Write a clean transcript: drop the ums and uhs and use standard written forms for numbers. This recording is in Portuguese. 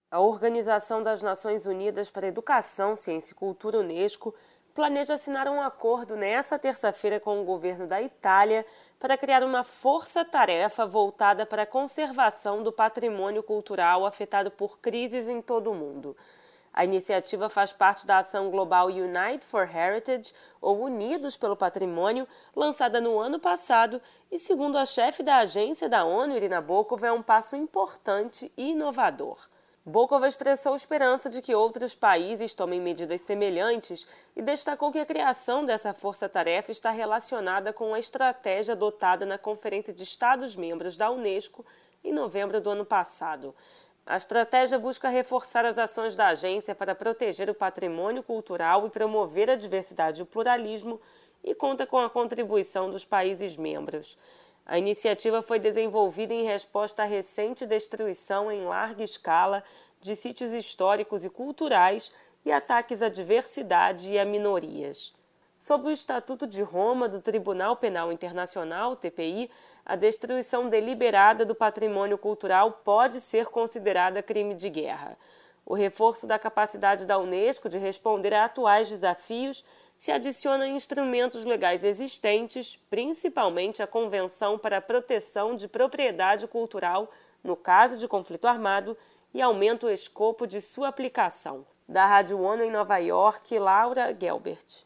A Organização das Nações Unidas para a Educação, Ciência e Cultura, UNESCO, planeja assinar um acordo nesta terça-feira com o governo da Itália para criar uma força-tarefa voltada para a conservação do patrimônio cultural afetado por crises em todo o mundo. A iniciativa faz parte da ação global Unite for Heritage, ou Unidos pelo Patrimônio, lançada no ano passado e, segundo a chefe da agência da ONU, Irina Bokova, é um passo importante e inovador. Bokova expressou esperança de que outros países tomem medidas semelhantes e destacou que a criação dessa força-tarefa está relacionada com a estratégia adotada na Conferência de Estados-membros da Unesco em novembro do ano passado. A estratégia busca reforçar as ações da agência para proteger o patrimônio cultural e promover a diversidade e o pluralismo e conta com a contribuição dos países membros. A iniciativa foi desenvolvida em resposta à recente destruição em larga escala de sítios históricos e culturais e ataques à diversidade e a minorias. Sob o Estatuto de Roma do Tribunal Penal Internacional, TPI, a destruição deliberada do patrimônio cultural pode ser considerada crime de guerra. O reforço da capacidade da Unesco de responder a atuais desafios se adiciona a instrumentos legais existentes, principalmente a Convenção para a Proteção de Propriedade Cultural no caso de conflito armado, e aumenta o escopo de sua aplicação. Da Rádio ONU em Nova York, Laura Gelbert.